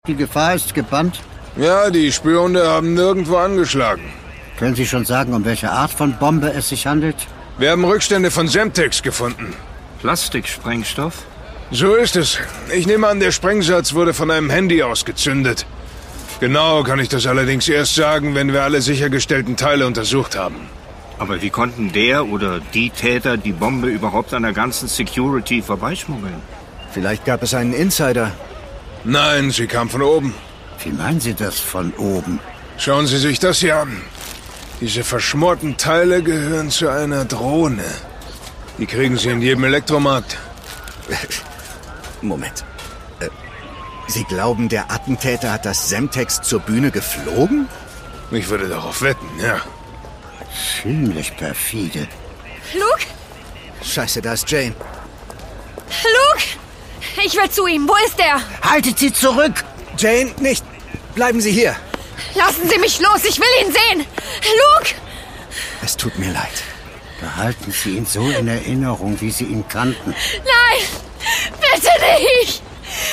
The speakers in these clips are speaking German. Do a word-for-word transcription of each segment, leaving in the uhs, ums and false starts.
Die Gefahr ist gebannt? Ja, die Spürhunde haben nirgendwo angeschlagen. Können Sie schon sagen, um welche Art von Bombe es sich handelt? Wir haben Rückstände von Semtex gefunden. Plastiksprengstoff? So ist es. Ich nehme an, der Sprengsatz wurde von einem Handy aus gezündet. Genau kann ich das allerdings erst sagen, wenn wir alle sichergestellten Teile untersucht haben. Aber wie konnten der oder die Täter die Bombe überhaupt an der ganzen Security vorbeischmuggeln? Vielleicht gab es einen Insider. Nein, sie kam von oben. Wie meinen Sie das von oben? Schauen Sie sich das hier an. Diese verschmorten Teile gehören zu einer Drohne. Die kriegen Sie in jedem Elektromarkt. Moment. Äh, Sie glauben, der Attentäter hat das Semtex zur Bühne geflogen? Ich würde darauf wetten, ja. Ziemlich perfide. Luke? Scheiße, da ist Jane. Luke! Ich will zu ihm. Wo ist er? Haltet sie zurück! Jane, nicht! Bleiben Sie hier! Lassen Sie mich los. Ich will ihn sehen. Luke! Es tut mir leid. Behalten Sie ihn so in Erinnerung, wie Sie ihn kannten. Nein! Bitte nicht!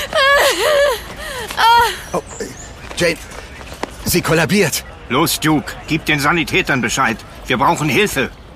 Oh, äh, Jane, sie kollabiert. Los, Duke, gib den Sanitätern Bescheid. Wir brauchen Hilfe.